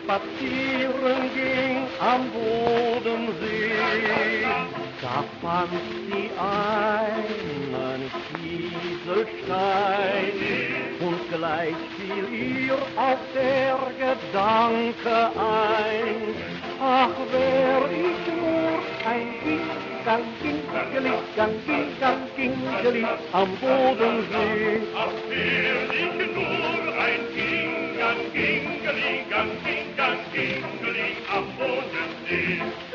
spazieren ging am Bodensee, da fand sie einen Kieselstein und gleich fiel ihr auch der Gedanke ein, ach, wär ich nur ein Gingeli am Bodensee. Ach, wär ich nur ein Gingeli am Bodensee.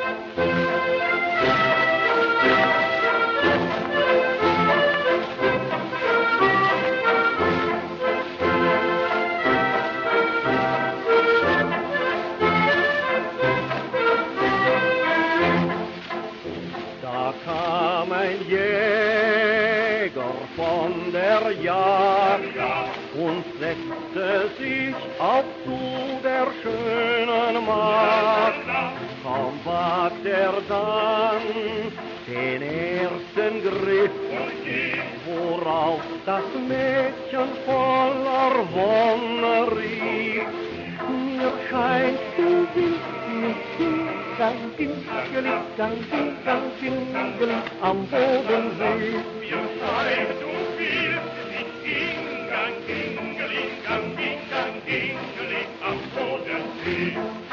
Da kam ein Jäger von der Jagd und setzte sich auf zu der schönen Magd. Kaum wagt dann den ersten Griff, worauf das Mädchen voller Wonne rief, mir scheint, du bist nicht Gingeli am Bodensee. Mir scheint, du willst nicht Gingeli am Bodensee.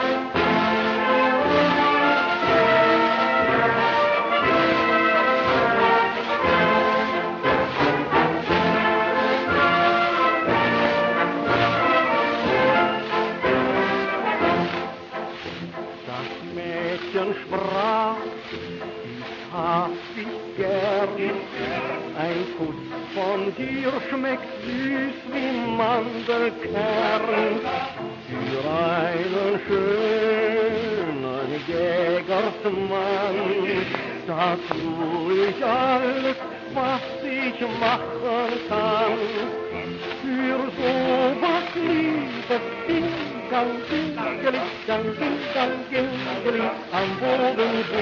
Sprach, ich hab dich gern, ein Kuss von dir schmeckt süß wie Mandelkern. Für einen schönen Jägersmann, da tu ich alles, was ich machen kann. Für so was Liebes Gingeli am Bodensee.